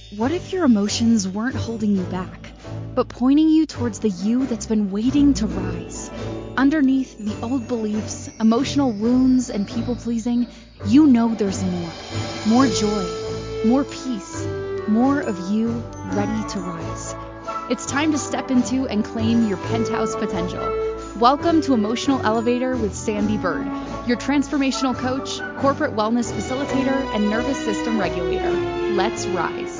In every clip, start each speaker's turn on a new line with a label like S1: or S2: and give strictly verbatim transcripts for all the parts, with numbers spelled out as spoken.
S1: What if your emotions weren't holding you back, but pointing you towards the you that's been waiting to rise? Underneath the old beliefs, emotional wounds, and people pleasing, you know there's more. More joy, more peace, more of you ready to rise. It's time to step into and claim your penthouse potential. Welcome to Emotional Elevator with Sandy Bird, your transformational coach, corporate wellness facilitator, and nervous system regulator. Let's rise.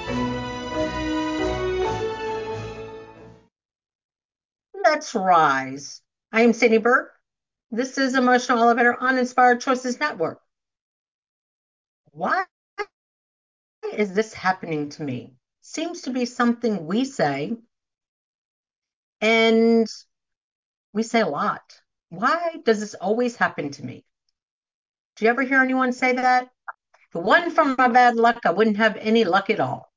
S2: Let's rise. I am Sandy Bird. This is Emotional Elevator on Inspired Choices Network. Why is this happening to me? Seems to be something we say, and we say a lot. Why does this always happen to me? Do you ever hear anyone say that? If it wasn't for my bad luck, I wouldn't have any luck at all.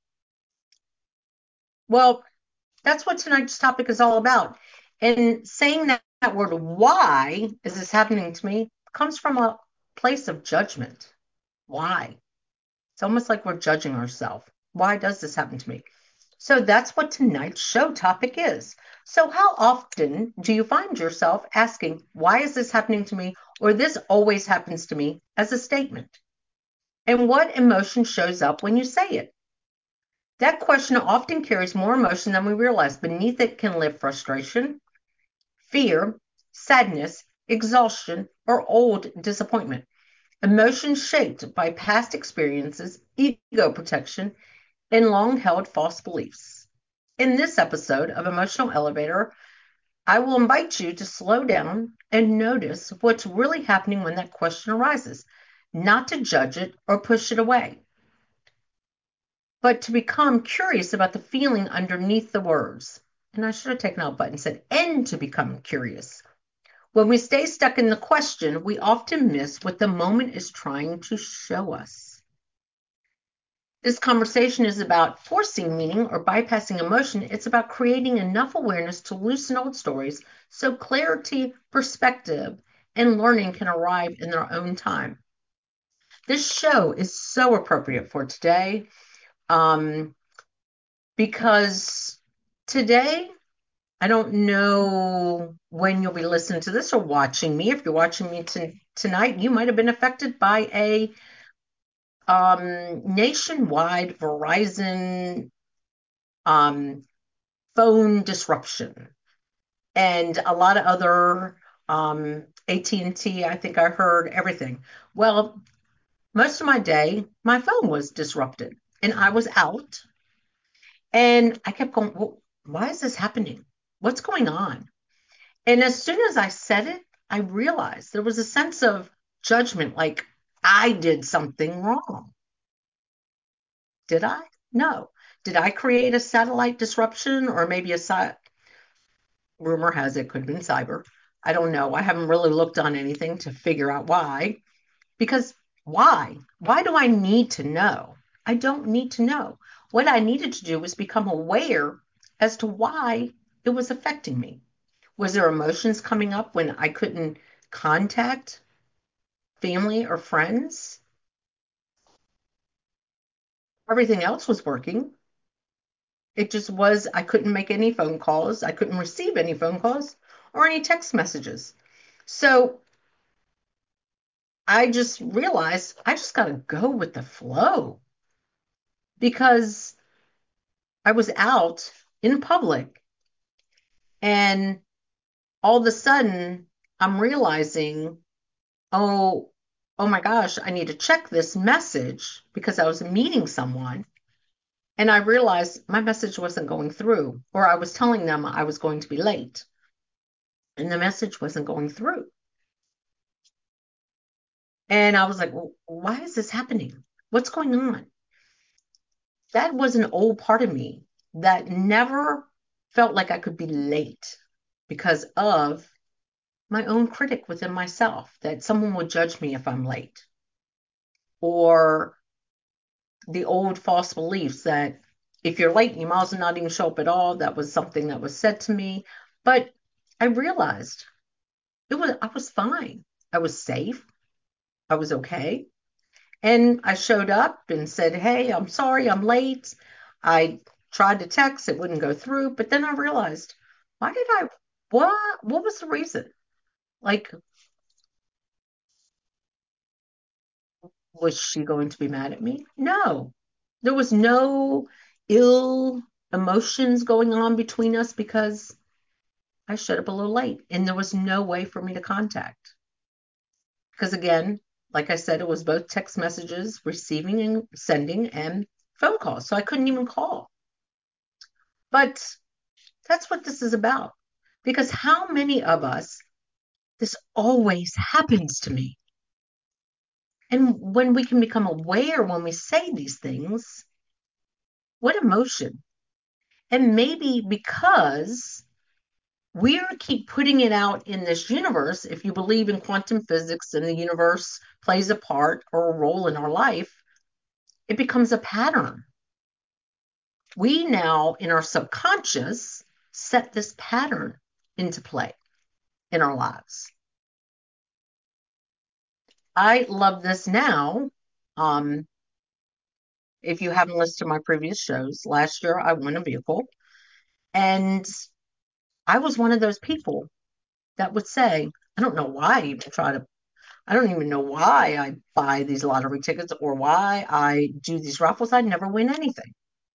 S2: Well, that's what tonight's topic is all about. And saying that, that word, why is this happening to me, comes from a place of judgment. Why? It's almost like we're judging ourselves. Why does this happen to me? So that's what tonight's show topic is. So how often do you find yourself asking, why is this happening to me? Or this always happens to me as a statement? And what emotion shows up when you say it? That question often carries more emotion than we realize. Beneath it can live frustration, fear, sadness, exhaustion, or old disappointment. Emotions shaped by past experiences, ego protection, and long-held false beliefs. In this episode of Emotional Elevator, I will invite you to slow down and notice what's really happening when that question arises, not to judge it or push it away, but to become curious about the feeling underneath the words. And I should have taken out a button and said, and to become curious. When we stay stuck in the question, we often miss what the moment is trying to show us. This conversation is about forcing meaning or bypassing emotion. It's about creating enough awareness to loosen old stories so clarity, perspective, and learning can arrive in their own time. This show is so appropriate for today um, because today, I don't know when you'll be listening to this or watching me. If you're watching me t- tonight, you might have been affected by a um, nationwide Verizon um, phone disruption and a lot of other um, A T and T. I think I heard everything. Well, most of my day, my phone was disrupted, and I was out, and I kept going, well, why is this happening? What's going on? And as soon as I said it, I realized there was a sense of judgment, like I did something wrong. Did I? No. Did I create a satellite disruption or maybe a si- rumor has it could have been cyber? I don't know. I haven't really looked on anything to figure out why. Because why? Why do I need to know? I don't need to know. What I needed to do was become aware as to why it was affecting me. Was there emotions coming up when I couldn't contact family or friends? Everything else was working. It just was, I couldn't make any phone calls. I couldn't receive any phone calls or any text messages. So I just realized I just got to go with the flow because I was out in public and all of a sudden I'm realizing, oh, oh my gosh, I need to check this message because I was meeting someone. And I realized my message wasn't going through, or I was telling them I was going to be late, and the message wasn't going through. And I was like, well, why is this happening? What's going on? That was an old part of me that never felt like I could be late because of my own critic within myself, that someone would judge me if I'm late, or the old false beliefs that if you're late, you might as well not even show up at all. That was something that was said to me. But I realized it was I was fine. I was safe. I was okay. And I showed up and said, hey, I'm sorry, I'm late. I tried to text, it wouldn't go through. But then I realized, why did I, what, what was the reason? Like, was she going to be mad at me? No. There was no ill emotions going on between us because I showed up a little late and there was no way for me to contact. Because again, like I said, it was both text messages, receiving and sending, and phone calls. So I couldn't even call. But that's what this is about. Because how many of us, this always happens to me. And when we can become aware when we say these things, what emotion? And maybe because we keep putting it out in this universe, if you believe in quantum physics and the universe plays a part or a role in our life, it becomes a pattern. We now, in our subconscious, set this pattern into play in our lives. I love this now. Um, if you haven't listened to my previous shows, last year I won a vehicle, and I was one of those people that would say, I don't know why I even try to, I don't even know why I buy these lottery tickets or why I do these raffles. I never win anything.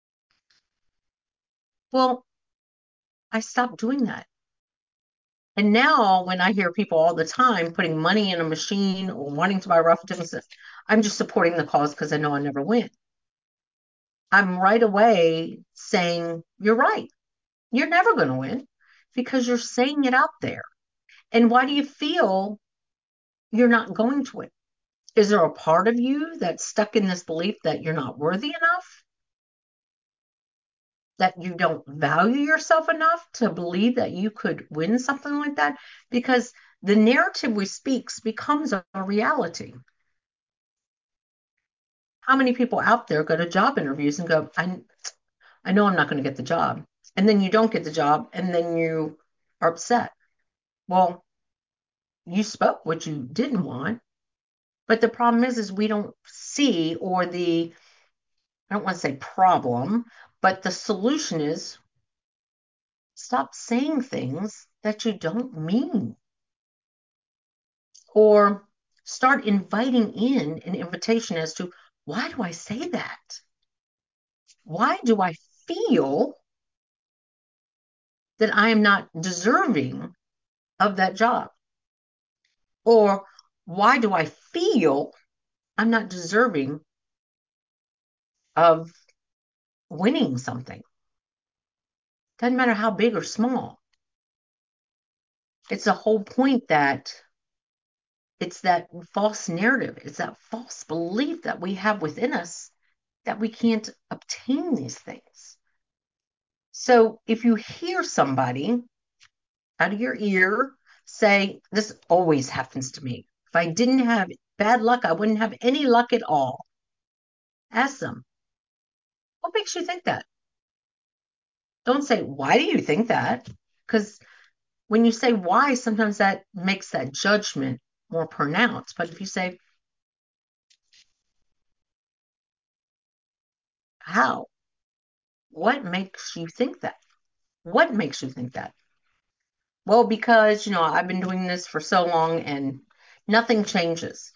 S2: Well, I stopped doing that. And now when I hear people all the time putting money in a machine or wanting to buy raffle tickets, I'm just supporting the cause because I know I never win. I'm right away saying, you're right. You're never going to win because you're saying it out there. And why do you feel you're not going to win? Is there a part of you that's stuck in this belief that you're not worthy enough? That you don't value yourself enough to believe that you could win something like that? Because the narrative we speak becomes a reality. How many people out there go to job interviews and go, I, I know I'm not going to get the job. And then you don't get the job and then you are upset. Well, you spoke what you didn't want. But the problem is, is we don't see, or the, I don't want to say problem, but the solution is stop saying things that you don't mean, or start inviting in an invitation as to, why do I say that? Why do I feel that I am not deserving of that job? Or why do I feel I'm not deserving of winning something? Doesn't matter how big or small. It's the whole point that it's that false narrative. It's that false belief that we have within us that we can't obtain these things. So if you hear somebody out of your ear say, this always happens to me. If I didn't have bad luck, I wouldn't have any luck at all. Ask them, what makes you think that? Don't say, why do you think that? Because when you say why, sometimes that makes that judgment more pronounced. But if you say, how? What makes you think that? What makes you think that? Well, because, you know, I've been doing this for so long and nothing changes.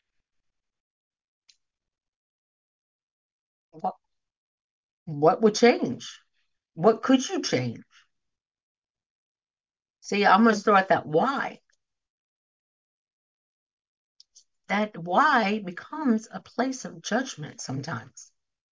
S2: What, what would change? What could you change? See, I'm going to throw out that why. That why becomes a place of judgment sometimes.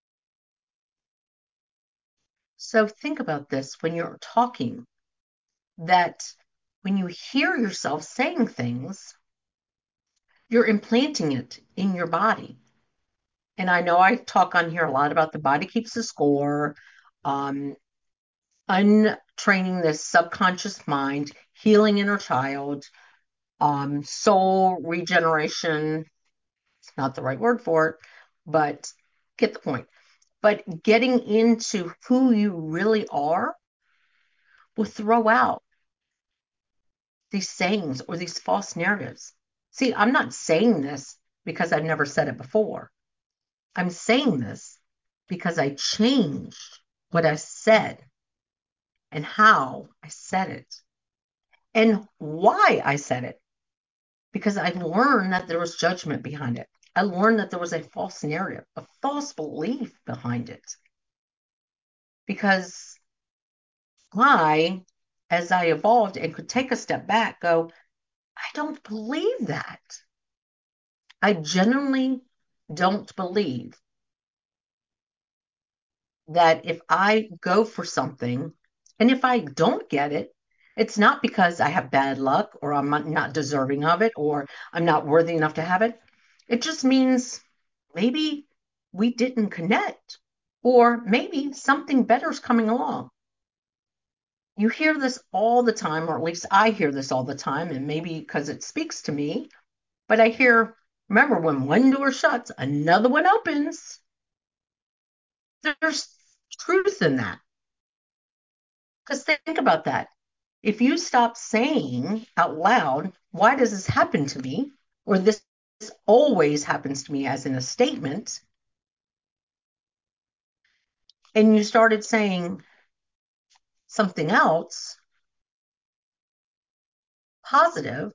S2: So think about this when you're talking, that when you hear yourself saying things, you're implanting it in your body. And I know I talk on here a lot about the body keeps the score, um, untraining this subconscious mind, healing inner child, um, soul regeneration. It's not the right word for it, but get the point. But getting into who you really are will throw out these sayings or these false narratives. See, I'm not saying this because I've never said it before. I'm saying this because I changed what I said and how I said it and why I said it. Because I learned that there was judgment behind it. I learned that there was a false narrative, a false belief behind it. Because I, as I evolved and could take a step back, go, I don't believe that. I genuinely don't believe that if I go for something and if I don't get it, it's not because I have bad luck or I'm not deserving of it or I'm not worthy enough to have it. It just means maybe we didn't connect or maybe something better is coming along. You hear this all the time, or at least I hear this all the time, and maybe because it speaks to me, but I hear, remember, when one door shuts, another one opens. There's truth in that. Because think about that. If you stop saying out loud, why does this happen to me? Or this, this always happens to me, as in a statement, and you started saying something else positive,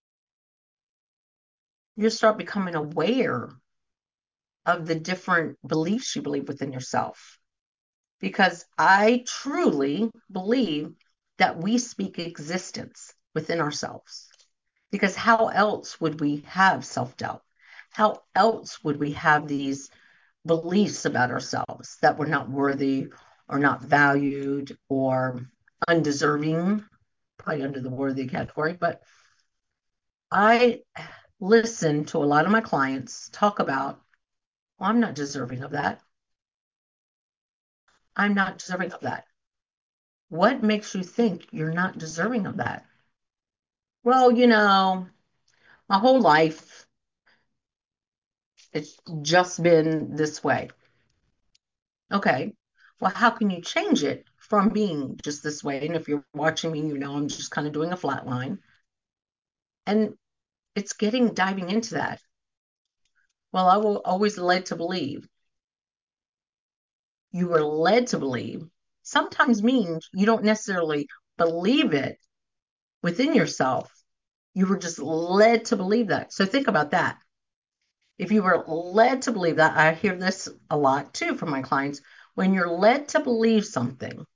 S2: you start becoming aware of the different beliefs you believe within yourself. Because I truly believe that we speak existence within ourselves. Because how else would we have self doubt? How else would we have these beliefs about ourselves that we're not worthy or not valued or undeserving? Probably under the worthy category, but I listen to a lot of my clients talk about, well, I'm not deserving of that. I'm not deserving of that. What makes you think you're not deserving of that? Well, you know, my whole life, it's just been this way. Okay. Well, how can you change it from being just this way? And if you're watching me, you know I'm just kind of doing a flat line. And it's getting diving into that. Well, I will always led to believe. You were led to believe sometimes means you don't necessarily believe it within yourself. You were just led to believe that. So think about that. If you were led to believe that, I hear this a lot too from my clients. When you're led to believe something,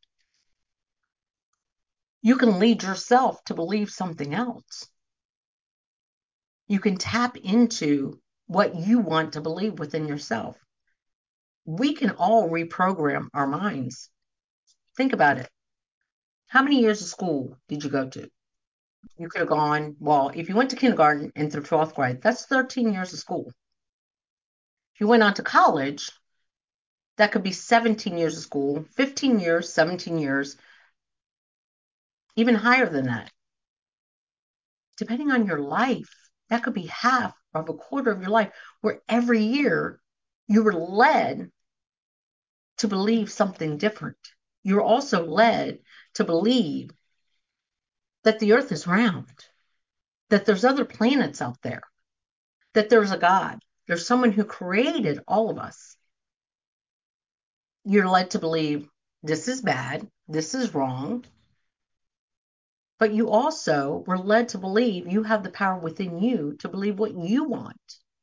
S2: you can lead yourself to believe something else. You can tap into what you want to believe within yourself. We can all reprogram our minds. Think about it. How many years of school did you go to? You could have gone, well, if you went to kindergarten and through twelfth grade, that's thirteen years of school. If you went on to college, that could be seventeen years of school, fifteen years, seventeen years, even higher than that. Depending on your life, that could be half of a quarter of your life, where every year you were led to believe something different. You're also led to believe that the earth is round, that there's other planets out there, that there's a God, there's someone who created all of us. You're led to believe this is bad, this is wrong, but you also were led to believe you have the power within you to believe what you want.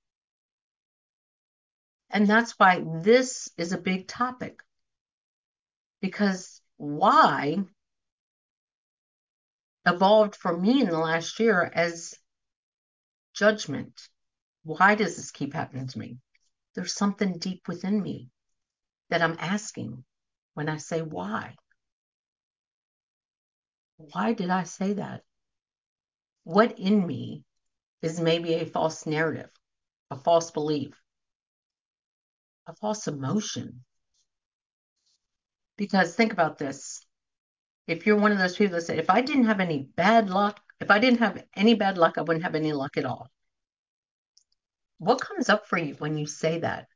S2: And that's why this is a big topic. Because why evolved for me in the last year as judgment. Why does this keep happening to me? There's something deep within me that I'm asking when I say why. Why did I say that? What in me is maybe a false narrative, a false belief, a false emotion? Because think about this. If you're one of those people that say, if I didn't have any bad luck, if I didn't have any bad luck, I wouldn't have any luck at all. What comes up for you when you say that?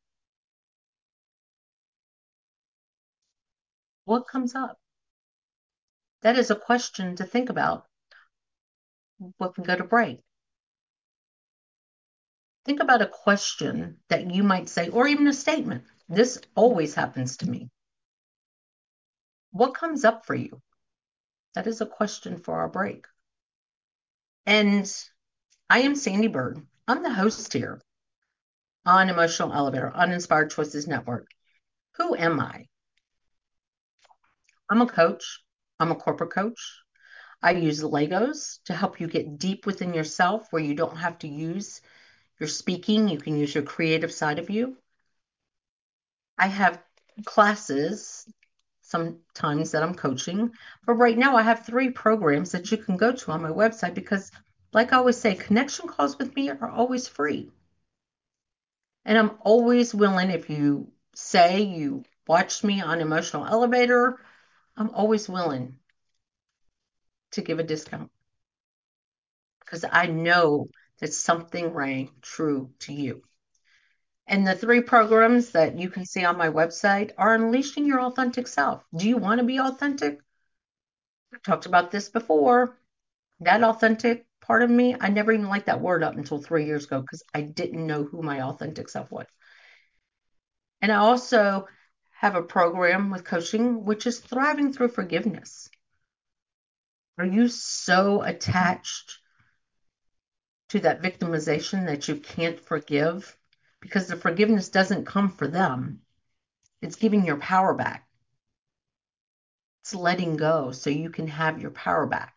S2: What comes up? That is a question to think about. What can go to break? think about a question that you might say, or even a statement. This always happens to me. What comes up for you? That is a question for our break. And I am Sandy Bird. I'm the host here on Emotional Elevator, on Inspired Choices Network. Who am I? I'm a coach. I'm a corporate coach. I use Legos to help you get deep within yourself where you don't have to use your speaking. You can use your creative side of you. I have classes sometimes that I'm coaching, but right now I have three programs that you can go to on my website because, like I always say, connection calls with me are always free. And I'm always willing, if you say you watched me on Emotional Elevator, I'm always willing to give a discount because I know that something rang true to you. And the three programs that you can see on my website are Unleashing Your Authentic Self. Do you want to be authentic? I talked about this before. That authentic part of me, I never even liked that word up until three years ago because I didn't know who my authentic self was. And I also have a program with coaching, which is Thriving Through Forgiveness. Are you so attached to that victimization that you can't forgive? Because the forgiveness doesn't come for them. It's giving your power back. It's letting go so you can have your power back.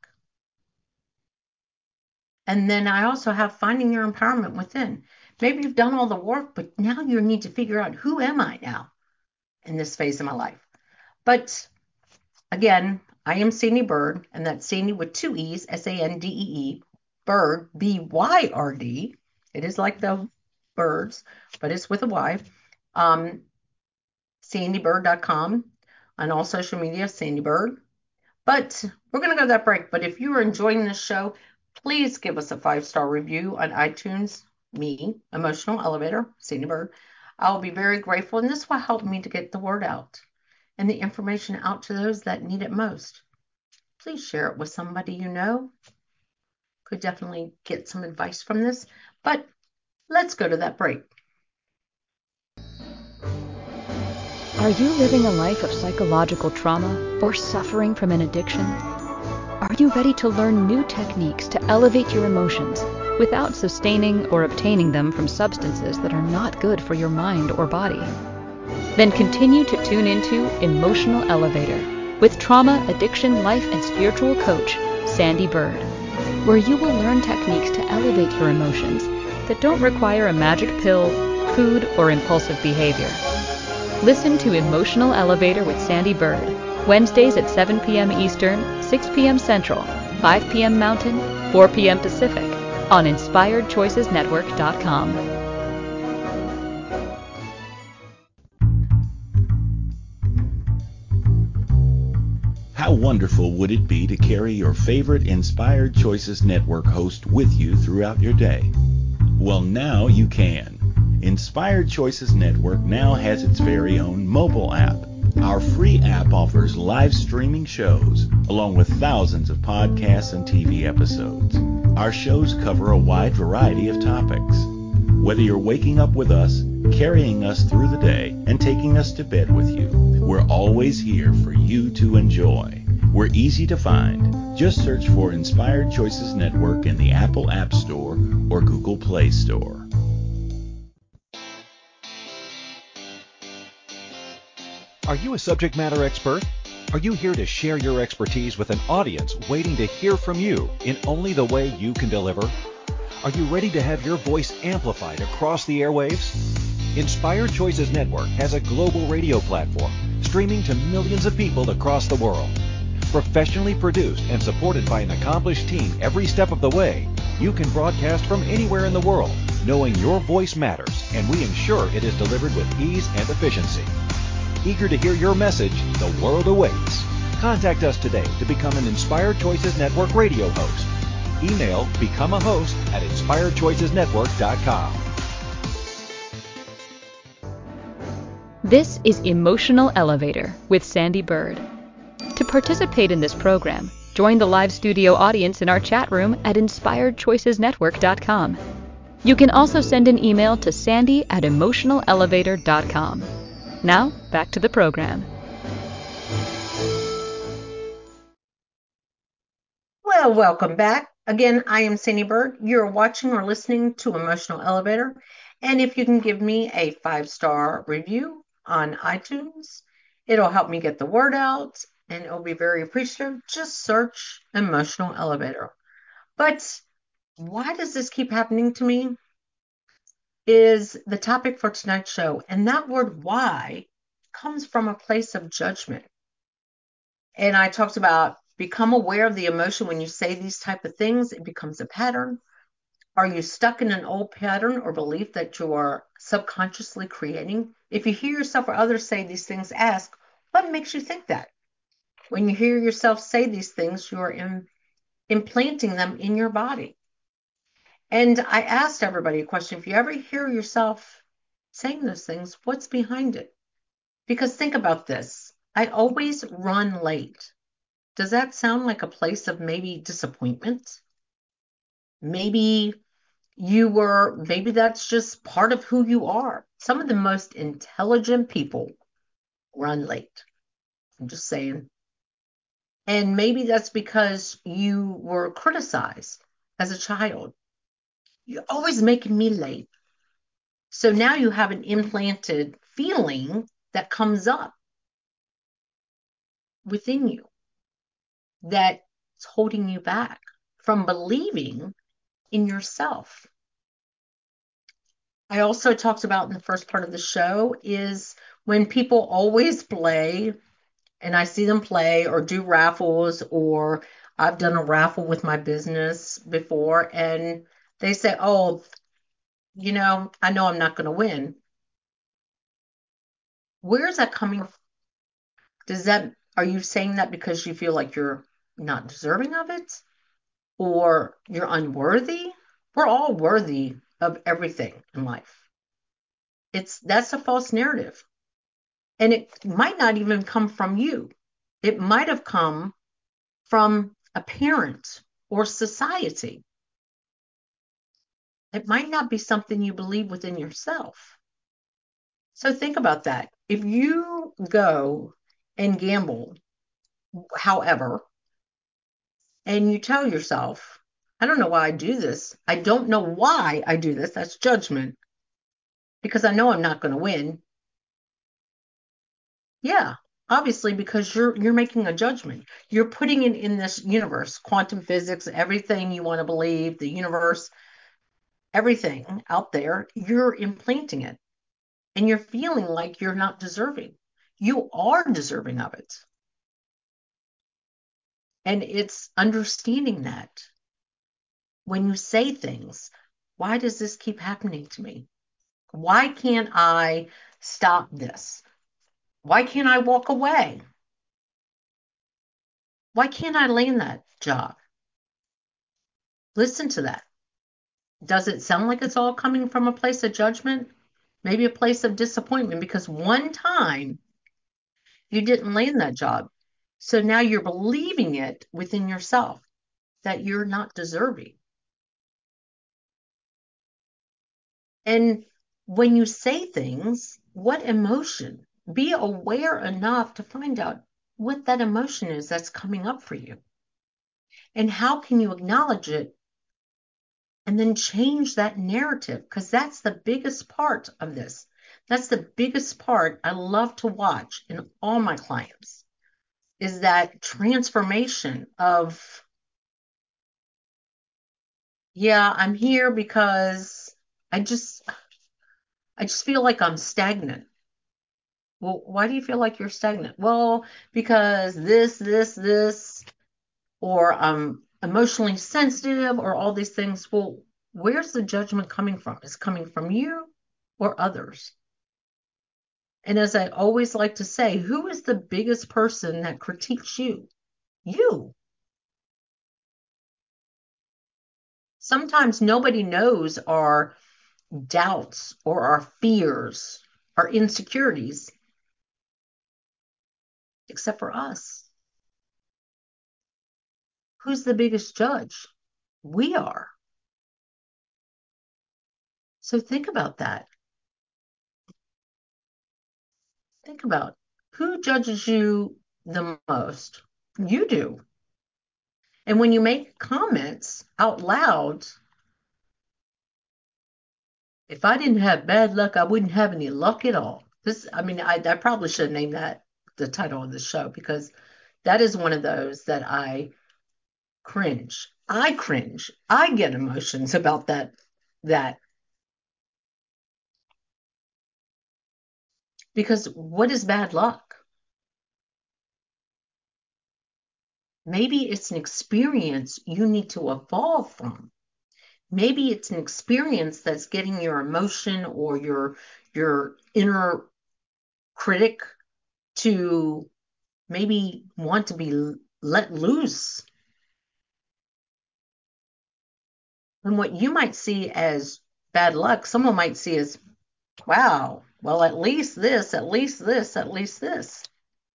S2: And then I also have Finding Your Empowerment Within. Maybe you've done all the work, but now you need to figure out, who am I now in this phase of my life? But again, I am Sandy Bird, and that's Sandy with two E's, S A N D E E, Bird, B Y R D. It is like the birds, but it's with a Y. Um, sandy bird dot com. On all social media, Sandy Bird. But we're going to go to that break. But if you are enjoying this show, please give us a five-star review on iTunes. Me, Emotional Elevator, Sandy Bird. I'll be very grateful, and this will help me to get the word out and the information out to those that need it most. Please share it with somebody you know. Could definitely get some advice from this. But let's go to that break.
S1: Are you living a life of psychological trauma or suffering from an addiction? Are you ready to learn new techniques to elevate your emotions without sustaining or obtaining them from substances that are not good for your mind or body? Then continue to tune into Emotional Elevator with trauma, addiction, life, and spiritual coach, Sandy Bird, where you will learn techniques to elevate your emotions that don't require a magic pill, food, or impulsive behavior. Listen to Emotional Elevator with Sandy Bird, Wednesdays at seven p.m. Eastern, six p.m. Central, five p.m. Mountain, four p.m. Pacific, on inspired choices network dot com.
S3: How wonderful would it be to carry your favorite Inspired Choices Network host with you throughout your day? Well, now you can. Inspired Choices Network now has its very own mobile app. Our free app offers live streaming shows, along with thousands of podcasts and T V episodes. Our shows cover a wide variety of topics. Whether you're waking up with us, carrying us through the day, and taking us to bed with you, we're always here for you to enjoy. We're easy to find. Just search for Inspired Choices Network in the Apple App Store or Google Play Store.
S4: Are you a subject matter expert? Are you here to share your expertise with an audience waiting to hear from you in only the way you can deliver? Are you ready to have your voice amplified across the airwaves? Inspired Choices Network has a global radio platform streaming to millions of people across the world. Professionally produced and supported by an accomplished team every step of the way, you can broadcast from anywhere in the world, knowing your voice matters, and we ensure it is delivered with ease and efficiency. Eager to hear your message, the world awaits. Contact us today to become an Inspired Choices Network radio host. Email become a host at inspired choices network dot com.
S1: This is Emotional Elevator with Sandy Bird. To participate in this program, join the live studio audience in our chat room at inspired choices network dot com.
S5: You can also send an email to sandy at emotional elevator dot com. Now, back to the program.
S2: Well, welcome back. Again, I am Sandy Bird. You're watching or listening to Emotional Elevator. And if you can give me a five-star review on iTunes, it'll help me get the word out and it'll be very appreciative. Just search Emotional Elevator. But why does this keep happening to me is the topic for tonight's show. And that word why comes from a place of judgment. And I talked about become aware of the emotion when you say these type of things. It becomes a pattern. Are you stuck in an old pattern or belief that you are subconsciously creating? If you hear yourself or others say these things, ask, what makes you think that? When you hear yourself say these things, you are in, implanting them in your body. And I asked everybody a question. If you ever hear yourself saying those things, what's behind it? Because think about this. I always run late. Does that sound like a place of maybe disappointment? Maybe you were, maybe that's just part of who you are. Some of the most intelligent people run late. I'm just saying. And maybe that's because you were criticized as a child. You're always making me late. So now you have an implanted feeling that comes up within you that's holding you back from believing in yourself. I also talked about in the first part of the show is when people always play, and I see them play or do raffles, or I've done a raffle with my business before, and they say, oh, you know, I know I'm not going to win. Where's that coming from? Does that, are you saying that because you feel like you're not deserving of it? Or you're unworthy? We're all worthy of everything in life. It's that's a false narrative. And it might not even come from you. It might have come from a parent or society. It might not be something you believe within yourself. So think about that. If you go and gamble, however, and you tell yourself, I don't know why I do this. I don't know why I do this. That's judgment. Because I know I'm not going to win. Yeah, obviously, because you're you're making a judgment. You're putting it in this universe, quantum physics, everything you want to believe, the universe, everything out there, you're implanting it. And you're feeling like you're not deserving. You are deserving of it. And it's understanding that when you say things, why does this keep happening to me? Why can't I stop this? Why can't I walk away? Why can't I land that job? Listen to that. Does it sound like it's all coming from a place of judgment? Maybe a place of disappointment because one time you didn't land that job. So now you're believing it within yourself that you're not deserving. And when you say things, what emotion? Be aware enough to find out what that emotion is that's coming up for you. And how can you acknowledge it and then change that narrative? Because that's the biggest part of this. That's the biggest part I love to watch in all my clients is that transformation of, yeah, I'm here because I just I just feel like I'm stagnant. Well, why do you feel like you're stagnant? Well, because this, this, this, or I'm emotionally sensitive, or all these things. Well, where's the judgment coming from? Is it coming from you or others? And as I always like to say, who is the biggest person that critiques you? You. Sometimes nobody knows our doubts or our fears, our insecurities, except for us. Who's the biggest judge? We are. So think about that. Think about who judges you the most. You do. And when you make comments out loud, if I didn't have bad luck, I wouldn't have any luck at all. This, I mean, I, I probably should name that the title of the show, because that is one of those that I cringe. I cringe. I get emotions about that, that. Because what is bad luck? Maybe it's an experience you need to evolve from. Maybe it's an experience that's getting your emotion or your your inner critic to maybe want to be let loose. And what you might see as bad luck, someone might see as, wow, well, at least this, at least this, at least this.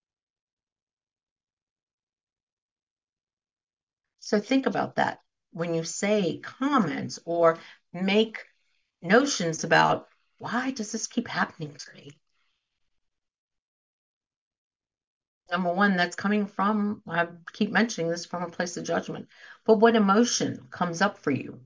S2: So think about that when you say comments or make notions about, why does this keep happening to me? Number one, that's coming from, I keep mentioning this, from a place of judgment. But what emotion comes up for you?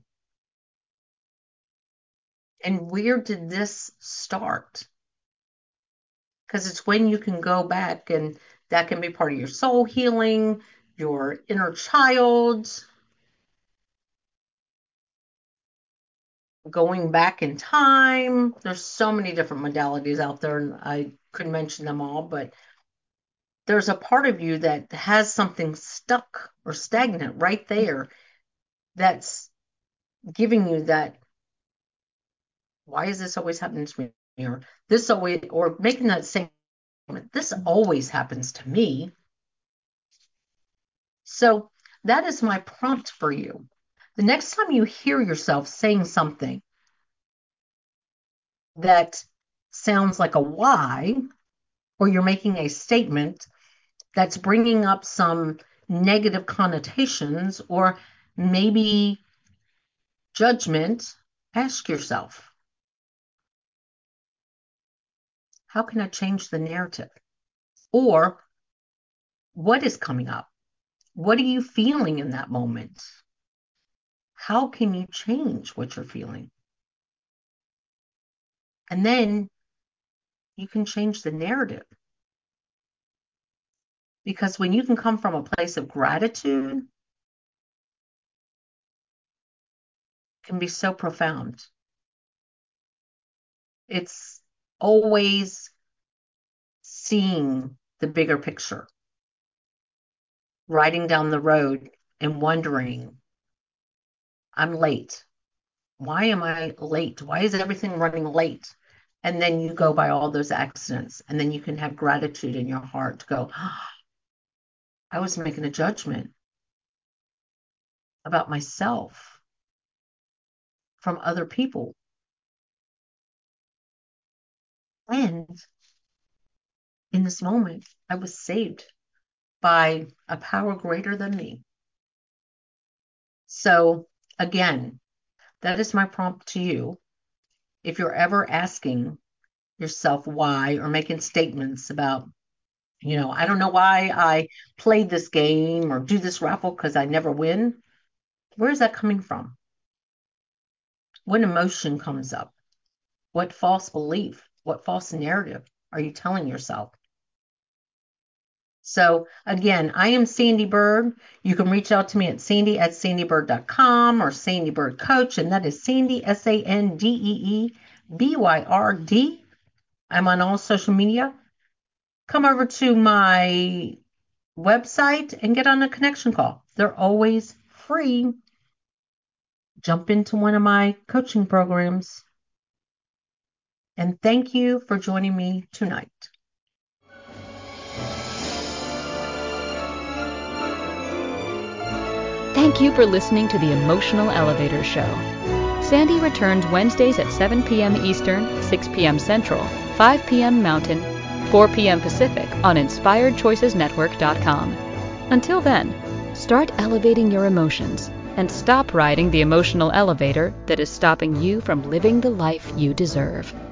S2: And where did this start? Because it's when you can go back, and that can be part of your soul healing, your inner child, going back in time. There's so many different modalities out there, and I couldn't mention them all, but there's a part of you that has something stuck or stagnant right there that's giving you that, why is this always happening to me? Or this always, or making that same, this always happens to me. So that is my prompt for you. The next time you hear yourself saying something that sounds like a why, or you're making a statement that's bringing up some negative connotations or maybe judgment, ask yourself, how can I change the narrative? Or what is coming up? What are you feeling in that moment? How can you change what you're feeling? And then you can change the narrative. Because when you can come from a place of gratitude, it can be so profound. It's always seeing the bigger picture, riding down the road and wondering, I'm late. Why am I late? Why is everything running late? And then you go by all those accidents, and then you can have gratitude in your heart to go, oh, I was making a judgment about myself from other people. And in this moment, I was saved by a power greater than me. So again, that is my prompt to you. If you're ever asking yourself why, or making statements about, you know, I don't know why I played this game or do this raffle because I never win. Where is that coming from? What emotion comes up? What false belief, what false narrative are you telling yourself? So again, I am Sandy Bird. You can reach out to me at sandy at sandy bird dot com or Sandy Bird Coach, and that is Sandy, S A N D E E B Y R D. I'm on all social media. Come over to my website and get on a connection call. They're always free. Jump into one of my coaching programs. And thank you for joining me tonight.
S5: Thank you for listening to the Emotional Elevator Show. Sandy returns Wednesdays at seven p.m. Eastern, six p.m. Central, five p.m. Mountain, four p.m. Pacific on inspired choices network dot com. Until then, start elevating your emotions and stop riding the emotional elevator that is stopping you from living the life you deserve.